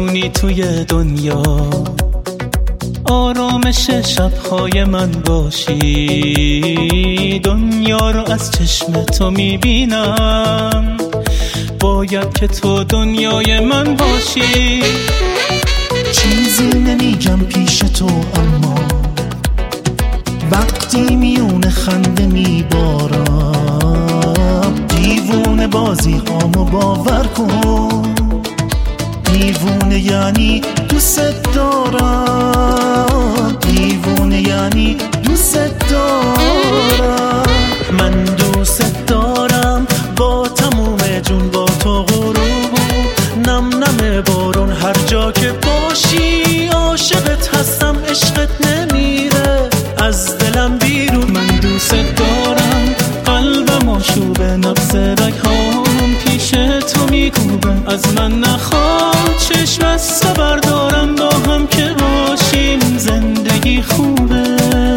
بدونی توی دنیا آرامش شبهای من باشی. دنیا رو از چشم تو میبینم، باید که تو دنیای من باشی. چیزی نمیگم پیش تو، اما وقتی میونه خنده میبارم دیوونه بازی هامو باور کن. دیوونه یعنی دوست دارم، دیوونه یعنی دوست دارم. من دوست دارم با تموم جون، با تو غروب نم نم بارون هر جا که باشی. عاشقت هستم، عشقت نمیره از دلم بیرون. من دوست دارم، قلبم آشوبه، نبض رگ‌هام پیش تو میکوبه. از من نخواه چشم از تو بردارم، با هم که باشیم زندگی خوبه.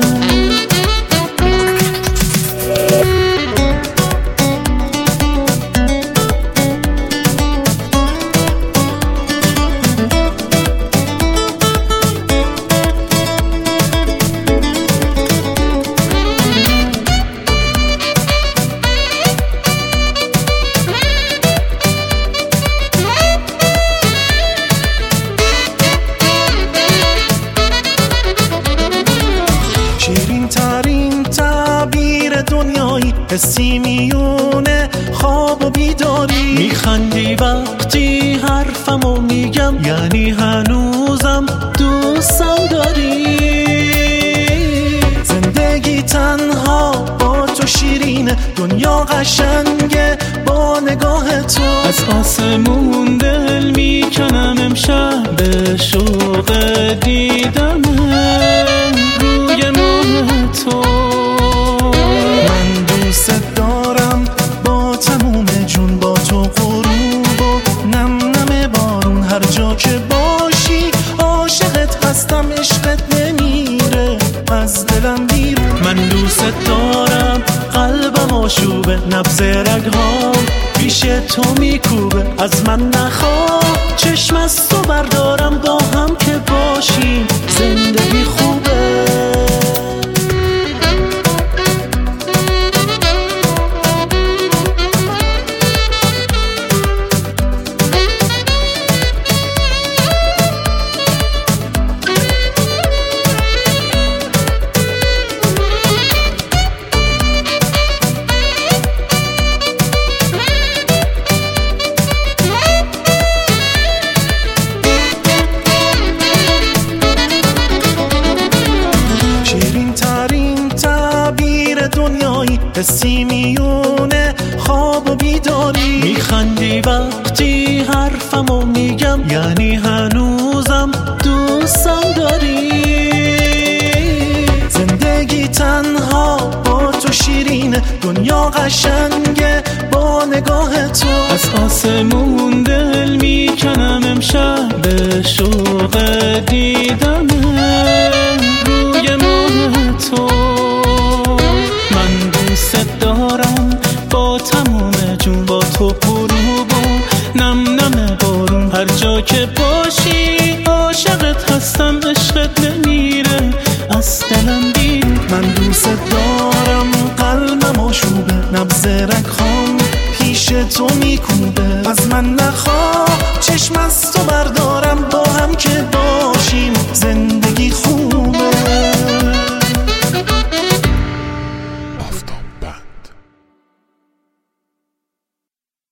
شیرین ترین تعبیر دنیایی، حسی میونه خواب و بیداری. میخندی وقتی حرفمو میگم، یعنی هنوزم دوستم داری. زندگی تنها با تو شیرینه، دنیا قشنگه با نگاه تو. از آسمون دل میکنم امشب، به شوق دیدم روی ماه تو. من دوست دارم با تموم جون، با تو غروب و نم نم بارون هر جا که باشی. عاشقت هستم، عشقت نمیره از دلم بیرون. من دوست دارم، قلبم آشوبه، نبض رگ‌هام پیش تو میکوبه. از من نخواه چشم از تو بردارم، با هم که باشیم زندگی خوبه. دنیایی حسی میونه خواب و بیداری. میخندی وقتی حرفمو میگم، یعنی هنوزم دوستم داری. زندگی تنها با تو شیرینه، دنیا قشنگه با نگاه تو. از آسمون دل میکنم امشب، به شوق دیدم روی ماه تو. دوست دارم با تموم جون، با تو غروب و نم نم بارون هر جا که باشی. عاشقت هستم، عشقت نمیره از دلم بیرون. من دوست دارم، قلبم آشوبه، نبض رگ‌هام پیش تو میکوبه. از من نخواه چشم از تو بردارم، با هم که